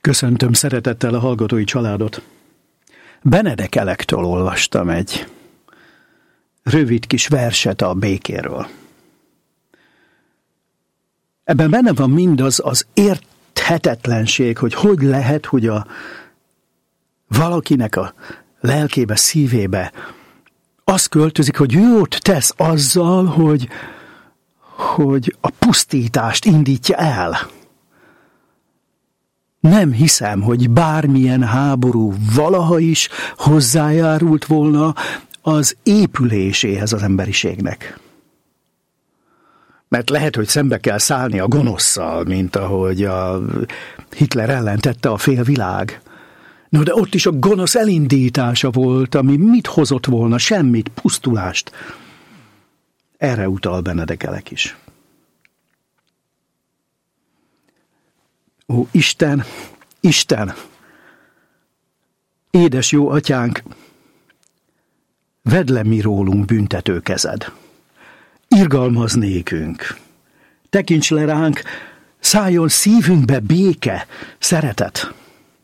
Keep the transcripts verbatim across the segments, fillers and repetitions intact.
Köszöntöm szeretettel a hallgatói családot. Benedek Elektől olvastam egy rövid kis verset a békéről. Ebben benne van mindaz az érthetetlenség, hogy hogy lehet, hogy a valakinek a lelkébe, szívébe az költözik, hogy jót tesz azzal, hogy, hogy a pusztítást indítja el. Nem hiszem, hogy bármilyen háború valaha is hozzájárult volna az épüléséhez az emberiségnek. Mert lehet, hogy szembe kell szállni a gonoszszal, mint ahogy a Hitler ellen tette a félvilág. No, de ott is a gonosz elindítása volt, ami mit hozott volna? Semmit, pusztulást. Erre utal Benedek Elek is. Ó, Isten, Isten, édes jó atyánk, vedd le mi rólunk büntető kezed. Irgalmazz nékünk, tekints le ránk, szálljon szívünkbe béke, szeretet.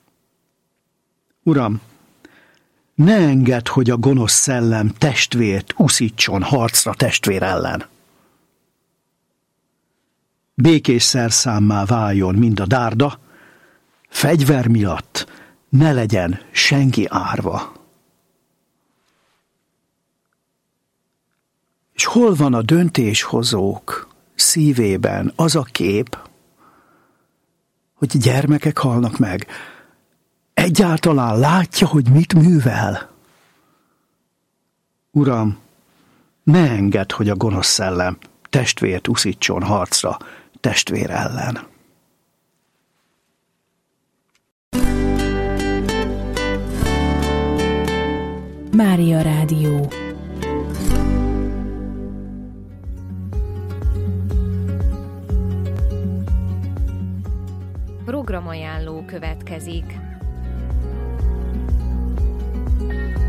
Uram, ne engedd, hogy a gonosz szellem testvért uszítson harcra testvér ellen. Békés szerszámmá váljon mind a dárda, fegyver miatt ne legyen senki árva. És hol van a döntéshozók szívében az a kép, hogy gyermekek halnak meg? Egyáltalán látja, hogy mit művel? Uram, ne engedd, hogy a gonosz szellem testvért uszítson harcra testvér ellen. Mária Rádió. Programajánló következik.